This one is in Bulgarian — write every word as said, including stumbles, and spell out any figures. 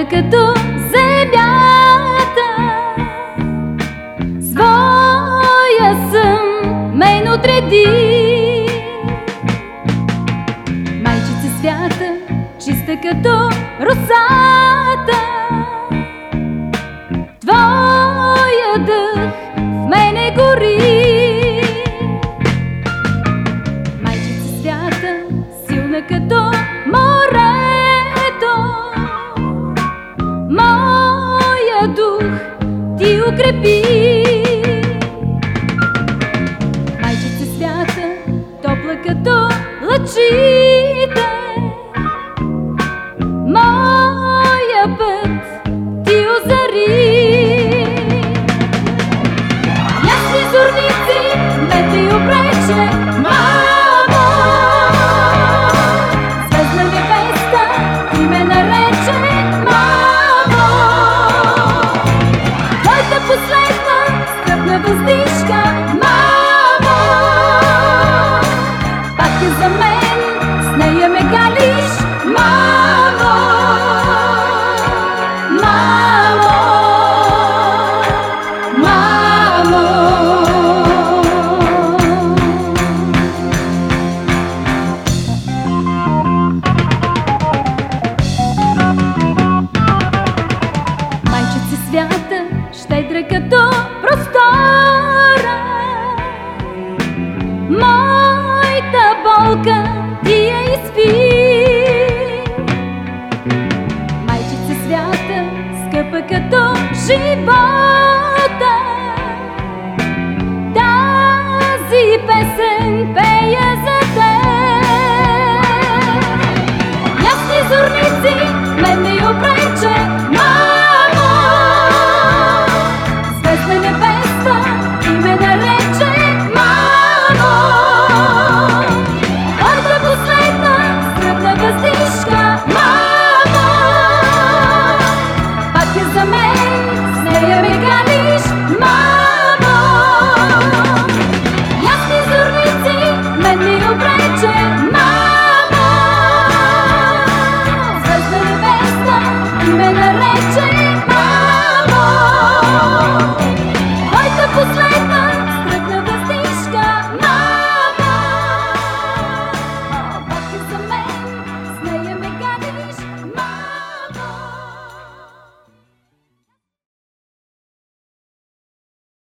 като земята. Своя съм мен отреди. Майчица свята, чиста като росата, твоя дъх в мене гори. Майчица свята, силна като морето, моя дух ти укрепи. Майчица свята, топла като лъчите, моя път ти озари. Ясни зорници ме ти обрече, мамо, звездна невеста ти ме нарече, мамо. Твоята последна скъпна въздишка, мамо, пак е за мен, с нея ме галиш, мамо. Мамо, мамо. Майчица свята, щедра като простора, моята болка ти я изпи. Майчица свята, скъпа като живота, тази песен пея